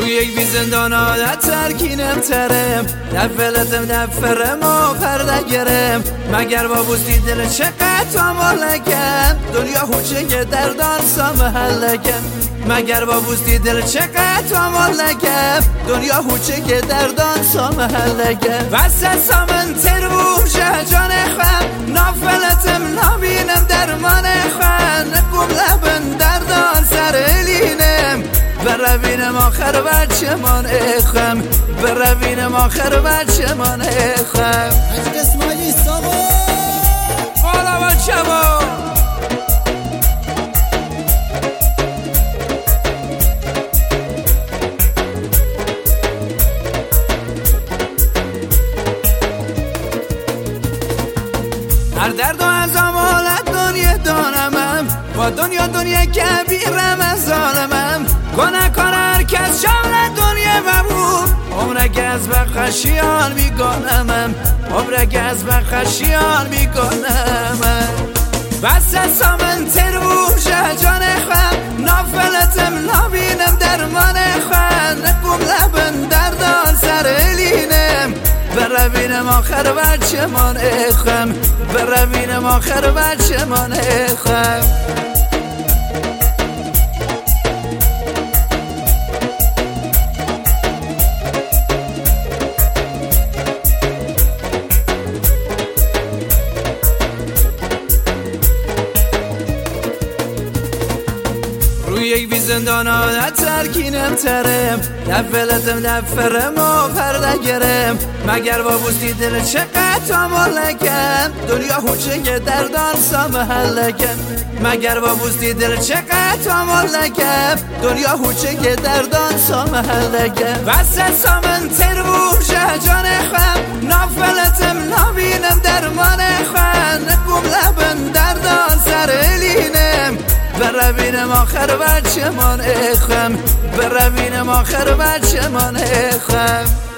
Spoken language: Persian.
روی یک بی زندان عادت ترکینم ترم نفلتم نفرم و پردگرم مگر با بوستی دل چقدر آمالگم دنیا خوچه دردان سامحلگم مگر با بوستی دل چقدر آمالگم دنیا خوچه دردان سامحلگم وسط سامن تربو جهجان خم نافلتم نبینم درمان خم نقوم لبن دردان سر الینم بروینم آخر بچمان اخم بروینم آخر بچمان اخم عجب اسماعیلی ساقو بالا بچمان هر درد و از آمالت دنیا دانمم با دنیا کبیرم از ظالمم کنه هر کس شامل دنیا ببود عمرک از بخشیان میکنمم عمرک از بخشیان میکنمم وسط سامن تربو جهجان خم نافلتم نبینم درمان خم نقوم لبن دردان سر الینم بروینم آخر بچمان اخم بروینم آخر بچمان اخم روی یک بی زندان عادت ترکینم ترم نفلتم نفرم و پردگرم مگر با بوستی دل چقدر آمالگم دنیا خوچه دردان سامحلگم مگر با بوستی دل چقدر آمالگم دنیا خوچه دردان سامحلگم وسط سامن تربو جهجان خم نافلتم نبینم درمان خم نقوم لبن دردان سر الینم بروینم آخر بچمان اخم بروینم آخر بچمان اخم